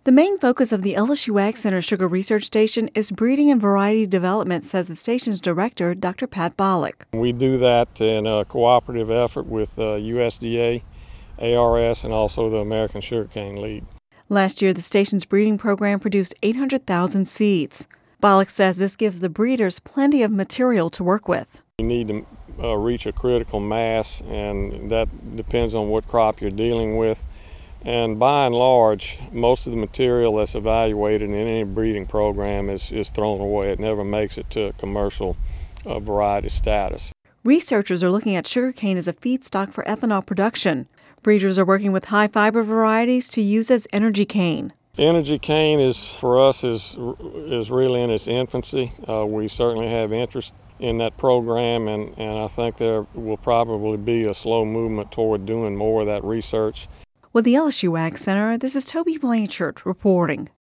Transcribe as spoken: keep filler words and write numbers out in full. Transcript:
The main focus of the L S U Ag Center Sugar Research Station is breeding and variety development, says the station's director, Doctor Pat Bollock. We do that in a cooperative effort with uh, U S D A, A R S, and also the American Sugarcane League. Last year, the station's breeding program produced eight hundred thousand seeds. Bollock says this gives the breeders plenty of material to work with. You need to uh, reach a critical mass, and that depends on what crop you're dealing with. And by and large, most of the material that's evaluated in any breeding program is, is thrown away. It never makes it to commercial uh, variety status. Researchers are looking at sugarcane as a feedstock for ethanol production. Breeders are working with high-fiber varieties to use as energy cane. Energy cane is, for us, is, is really in its infancy. Uh, we certainly have interest in that program, and, and I think there will probably be a slow movement toward doing more of that research. With the L S U Ag Center, this is Toby Blanchard reporting.